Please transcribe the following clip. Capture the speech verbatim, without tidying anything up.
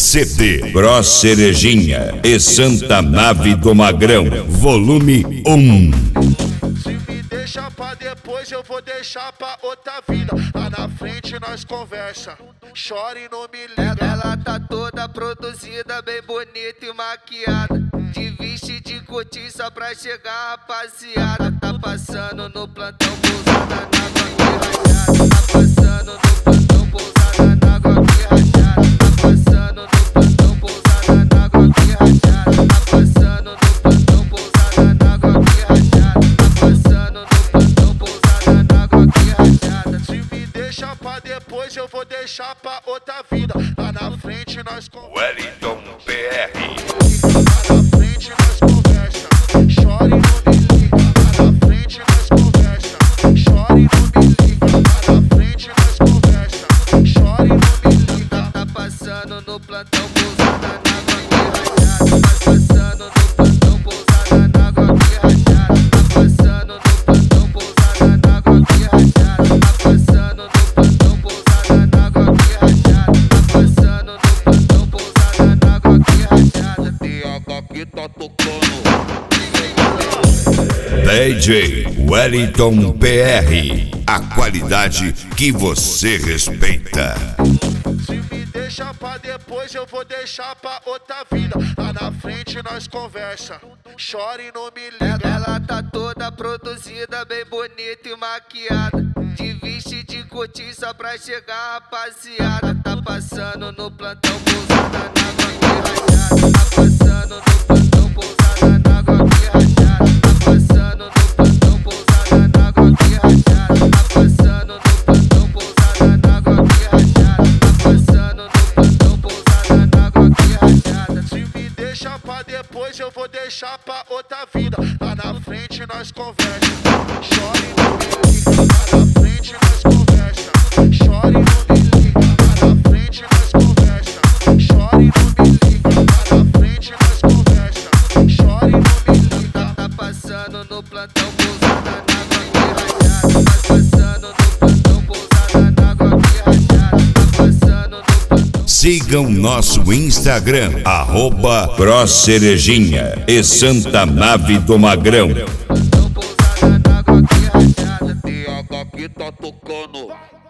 C D Bros Cerejinha e Santa Nave do Magrão, volume um. Se me deixa pra depois, eu vou deixar pra outra vida. Lá na frente nós conversa, chora e não me liga. Ela tá toda produzida, bem bonita e maquiada, de veste de cortiça pra chegar, rapaziada. Tá passando no plantão, pousada na água rajada. Tá passando no plantão, pousada na água rajada. Tá passando no plantão, pousada na água rajada. Tá passando no plantão, pousada na água rajada. Tá passando no plantão, pousada na água rajada. Se me deixa pra depois, eu vou deixar pra outra vida. Lá na frente nós conversa, Wellington P R. lá na frente nós conversa, chora e não me liga. Lá na frente nós conversa, chora e não me liga. Lá na frente nós conversa, chora e não me liga. Tá passando no plantão, pousada na água rajada. Tá passando no plantão, pousada na água rajada. Tá passando no plantão, pousada na água rajada. Tá passando no plantão, pousada na água rajada. Tá passando no plantão, pousada na água rajada. D H que tá tocando. D J Wellington P R, a qualidade que você respeita. Se me deixa pra depois, eu vou deixar pra outra vida. Lá na frente nós conversa, chora e não me liga. Ela tá toda produzida, bem bonita e maquiada, de veste de cortiça pra chegar, rapaziada. Tá passando no plantão, pousada na água rajada. Tá passando no plantão, pousada na água rajada. Tá passando no plantão, pousada na água rajada. Tá passando no plantão, pousada na água rajada. Tá passando no plantão, pousada na água rajada. Se me deixa pra depois, eu vou deixar pra outra vida. Lá na frente nós conversa, chora e não me liga. Lá na frente nós conversa, chora e não me liga. Lá na frente nós conversa, chora e não me liga. Lá na frente nós conversa, chora e não me liga. Tá passando no plantão, pousada na água rajada. Tá passando no plantão, pousada na água rajada. Tá passando no plantão. Sigam nosso Instagram, arroba Bros Cerejinha e Santa Nave do Magrão. Plantão, pousada na água rajada. D H que tá tocando.